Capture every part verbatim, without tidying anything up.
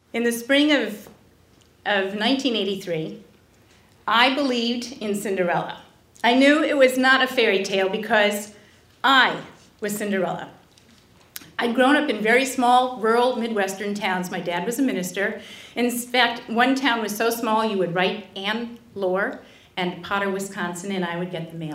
In the spring of, of nineteen eighty-three, I believed in Cinderella. I knew it was not a fairy tale because I was Cinderella. I'd grown up in very small, rural, Midwestern towns. My dad was a minister. In fact, one town was so small you would write Ann Lore and Potter, Wisconsin, and I would get the mail.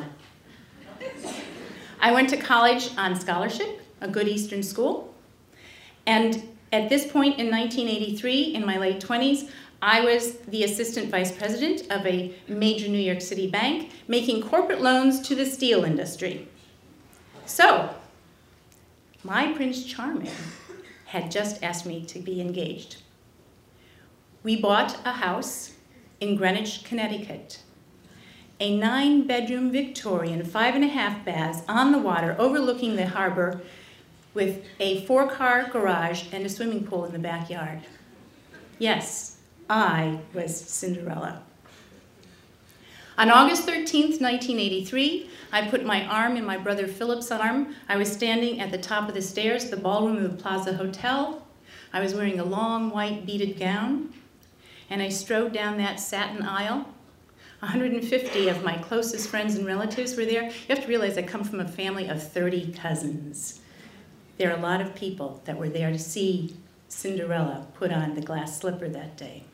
I went to college on scholarship, a good Eastern school, and at this point in nineteen eighty-three, in my late twenties, I was the assistant vice president of a major New York City bank, making corporate loans to the steel industry. So, my Prince Charming had just asked me to be engaged. We bought a house in Greenwich, Connecticut, a nine-bedroom Victorian, five and a half baths on the water overlooking the harbor with a four-car garage and a swimming pool in the backyard. Yes, I was Cinderella. On August thirteenth, nineteen eighty-three, I put my arm in my brother Philip's arm. I was standing at the top of the stairs at the ballroom of the Plaza Hotel. I was wearing a long white beaded gown, and I strode down that satin aisle. one hundred fifty of my closest friends and relatives were there. You have to realize I come from a family of thirty cousins. There are a lot of people that were there to see Cinderella put on the glass slipper that day.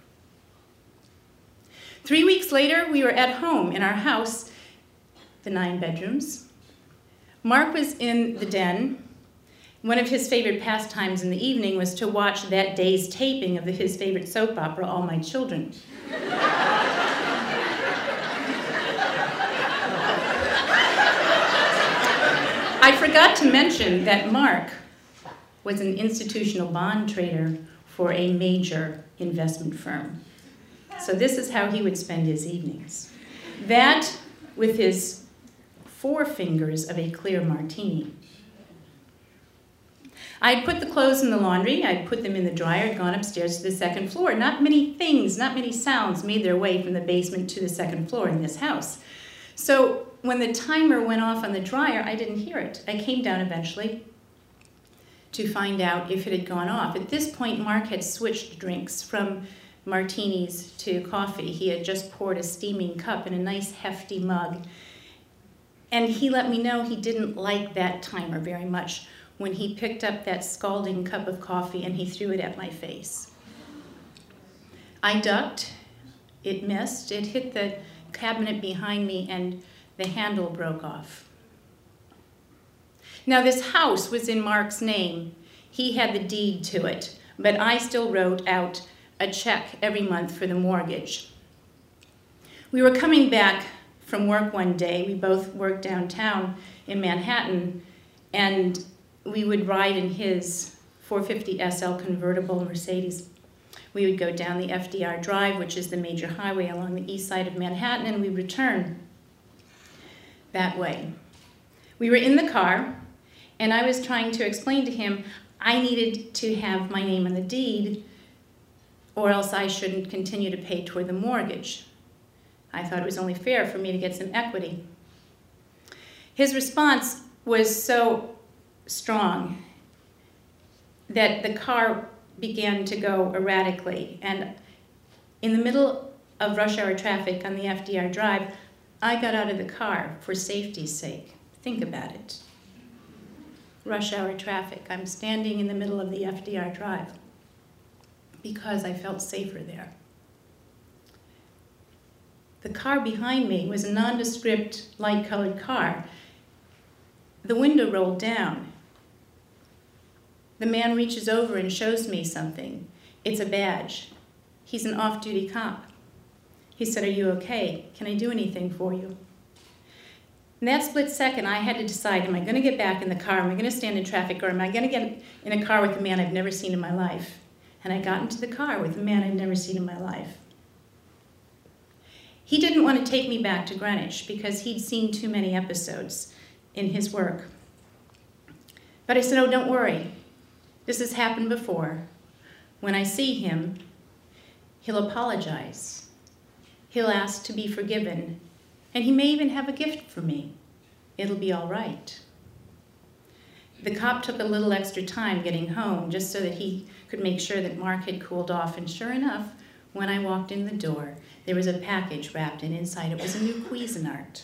Three weeks later, we were at home in our house, the nine bedrooms. Mark was in the den. One of his favorite pastimes in the evening was to watch that day's taping of his favorite soap opera, All My Children. I forgot to mention that Mark was an institutional bond trader for a major investment firm. So this is how he would spend his evenings. That with his four fingers of a clear martini. I'd put the clothes in the laundry, I'd put them in the dryer, I'd gone upstairs to the second floor. Not many things, not many sounds made their way from the basement to the second floor in this house. So when the timer went off on the dryer, I didn't hear it. I came down eventually to find out if it had gone off. At this point, Mark had switched drinks from martinis to coffee. He had just poured a steaming cup in a nice hefty mug. And he let me know he didn't like that timer very much when he picked up that scalding cup of coffee and he threw it at my face. I ducked, it missed, it hit the cabinet behind me and the handle broke off. Now this house was in Mark's name. He had the deed to it, but I still wrote out a check every month for the mortgage. We were coming back from work one day. We both worked downtown in Manhattan, and we would ride in his four fifty S L convertible Mercedes. We would go down the F D R Drive, which is the major highway along the east side of Manhattan, and we'd return that way. We were in the car, and I was trying to explain to him I needed to have my name on the deed or else I shouldn't continue to pay toward the mortgage. I thought it was only fair for me to get some equity. His response was so strong that the car began to go erratically, and in the middle of rush hour traffic on the F D R Drive, I got out of the car for safety's sake. Think about it. Rush hour traffic. I'm standing in the middle of the F D R Drive because I felt safer there. The car behind me was a nondescript, light-colored car. The window rolled down. The man reaches over and shows me something. It's a badge. He's an off-duty cop. He said, "Are you okay? Can I do anything for you?" In that split second, I had to decide, am I going to get back in the car? Am I going to stand in traffic? Or am I going to get in a car with a man I've never seen in my life? And I got into the car with a man I'd never seen in my life. He didn't want to take me back to Greenwich because he'd seen too many episodes in his work. But I said, "Oh, don't worry. This has happened before. When I see him, he'll apologize. He'll ask to be forgiven. And he may even have a gift for me. It'll be all right." The cop took a little extra time getting home just so that he could make sure that Mark had cooled off, and sure enough, when I walked in the door, there was a package wrapped, and inside it was a new Cuisinart.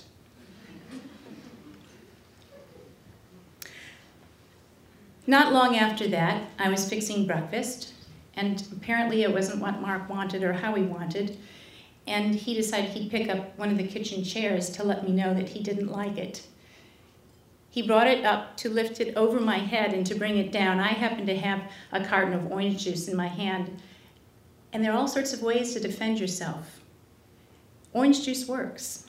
Not long after that, I was fixing breakfast, and apparently it wasn't what Mark wanted or how he wanted, and he decided he'd pick up one of the kitchen chairs to let me know that he didn't like it. He brought it up to lift it over my head and to bring it down. I happened to have a carton of orange juice in my hand, and there are all sorts of ways to defend yourself. Orange juice works.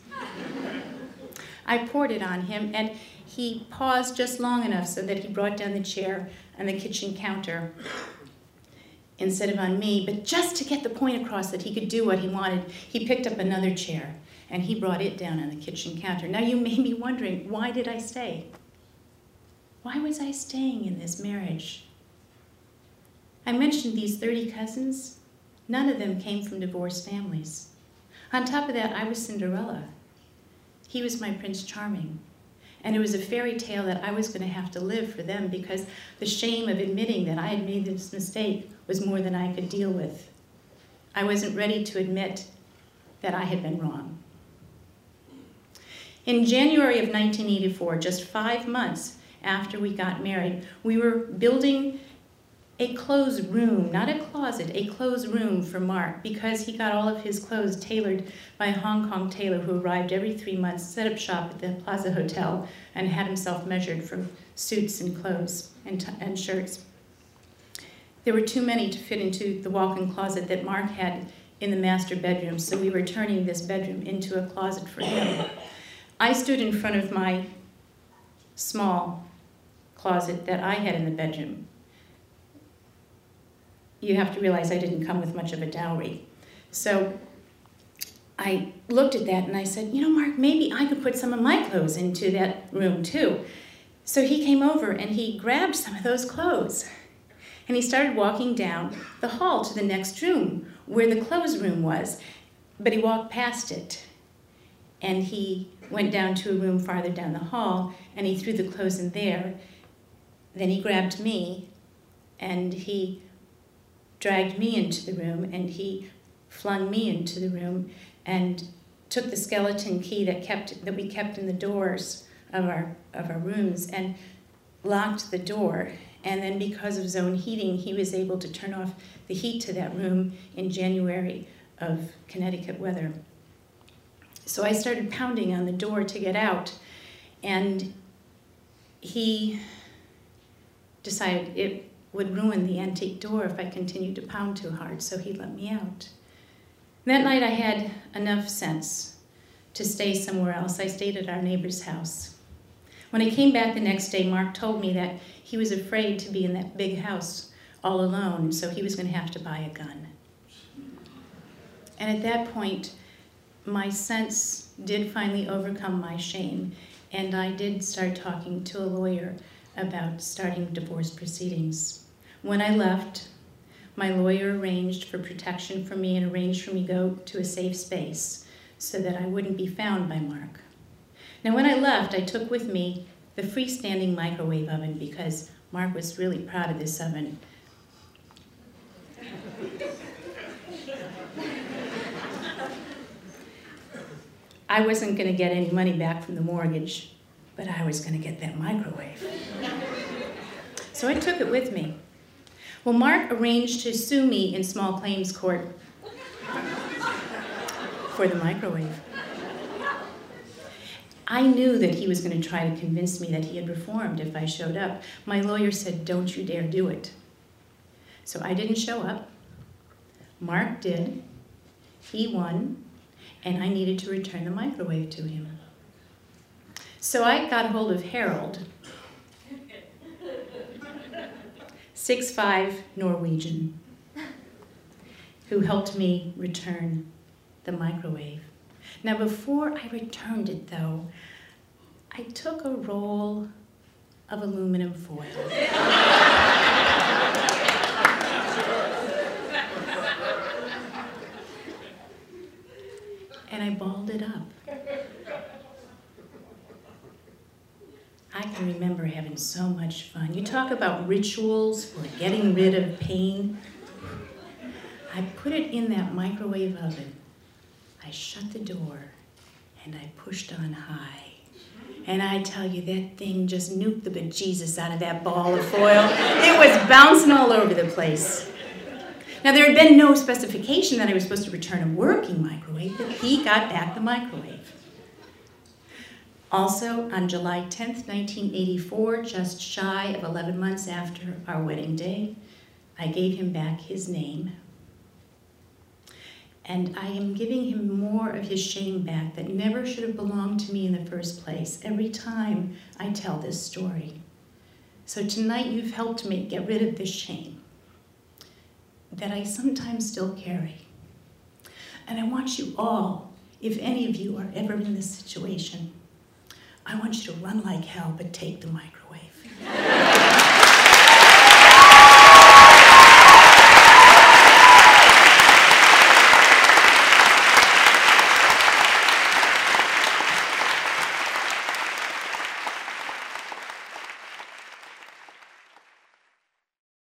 I poured it on him, and he paused just long enough so that he brought down the chair on the kitchen counter instead of on me, but just to get the point across that he could do what he wanted, he picked up another chair, and he brought it down on the kitchen counter. Now you may be wondering, why did I stay? Why was I staying in this marriage? I mentioned these thirty cousins. None of them came from divorced families. On top of that, I was Cinderella. He was my Prince Charming. And it was a fairy tale that I was going to have to live for them because the shame of admitting that I had made this mistake was more than I could deal with. I wasn't ready to admit that I had been wrong. In January of nineteen eighty-four, just five months after we got married, we were building a clothes room, not a closet, a clothes room for Mark, because he got all of his clothes tailored by a Hong Kong tailor who arrived every three months, set up shop at the Plaza Hotel, and had himself measured for suits and clothes and, t and shirts. There were too many to fit into the walk-in closet that Mark had in the master bedroom, so we were turning this bedroom into a closet for him. I stood in front of my small closet that I had in the bedroom. You have to realize I didn't come with much of a dowry. So I looked at that and I said, you know, Mark, maybe I could put some of my clothes into that room too. So he came over and he grabbed some of those clothes and he started walking down the hall to the next room where the clothes room was, but he walked past it and he went down to a room farther down the hall and he threw the clothes in there. Then he grabbed me and he dragged me into the room, and he flung me into the room and took the skeleton key that kept that we kept in the doors of our of our rooms and locked the door. And then because of zone heating, he was able to turn off the heat to that room in January of Connecticut weather. So I started pounding on the door to get out, and he decided it would ruin the antique door if I continued to pound too hard, so he let me out. That night I had enough sense to stay somewhere else. I stayed at our neighbor's house. When I came back the next day, Mark told me that he was afraid to be in that big house all alone, so he was going to have to buy a gun. And at that point, my sense did finally overcome my shame, and I did start talking to a lawyer about starting divorce proceedings. When I left, my lawyer arranged for protection for me and arranged for me to go to a safe space so that I wouldn't be found by Mark. Now when I left, I took with me the freestanding microwave oven because Mark was really proud of this oven. I wasn't going to get any money back from the mortgage, but I was going to get that microwave. So I took it with me. Well, Mark arranged to sue me in small claims court for the microwave. I knew that he was going to try to convince me that he had reformed if I showed up. My lawyer said, don't you dare do it. So I didn't show up. Mark did. He won. And I needed to return the microwave to him. So I got hold of Harold, six five Norwegian, who helped me return the microwave. Now before I returned it though, I took a roll of aluminum foil. And I balled it up. I I remember having so much fun. You talk about rituals for getting rid of pain. I put it in that microwave oven. I shut the door and I pushed on high. And I tell you, that thing just nuked the bejesus out of that ball of foil. It was bouncing all over the place. Now, there had been no specification that I was supposed to return a working microwave, but he got back the microwave. Also, on July tenth, nineteen eighty-four, just shy of eleven months after our wedding day, I gave him back his name. And I am giving him more of his shame back that never should have belonged to me in the first place every time I tell this story. So tonight you've helped me get rid of this shame that I sometimes still carry. And I want you all, if any of you are ever in this situation, I want you to run like hell, but take the microwave.